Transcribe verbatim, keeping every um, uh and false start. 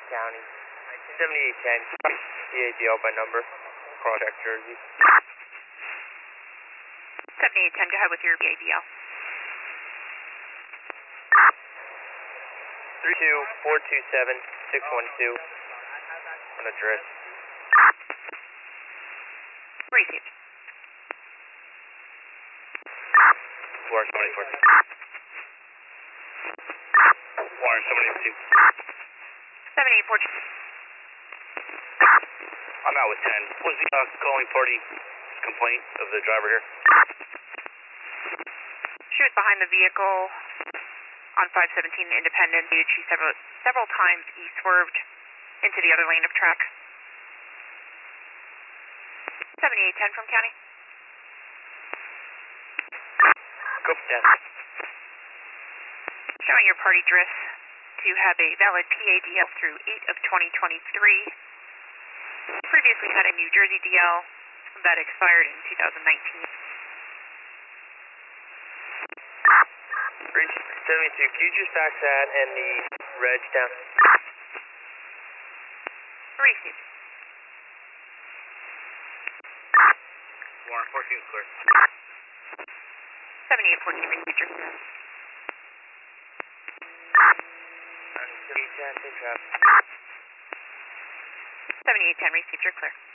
County. seventy-eight ten, C A D L by number, Carl Check, Jersey. seventy-eight ten, go ahead with your B A D L. three two four two seven six one two on address. Received. Warren seventy-four. Warren seventy-two. seventy-eight fourteen. I'm out with ten. Was the uh, calling party complaint of the driver here? She was behind the vehicle on five seventeen Independence. She several several times E-swerved into the other lane of track. seventy-eight ten from County. Go for ten. Showing your party drifts to have a valid P A D L through eight of twenty twenty-three. Previously had a New Jersey D L that expired in two thousand nineteen. Reach seventy-two, can you just fax that and the reg down? Received. Warren fourteen clear. seventy-eight fourteen, received your clear. seventy-eight ten, same traffic. seventy-eight ten, received your clear.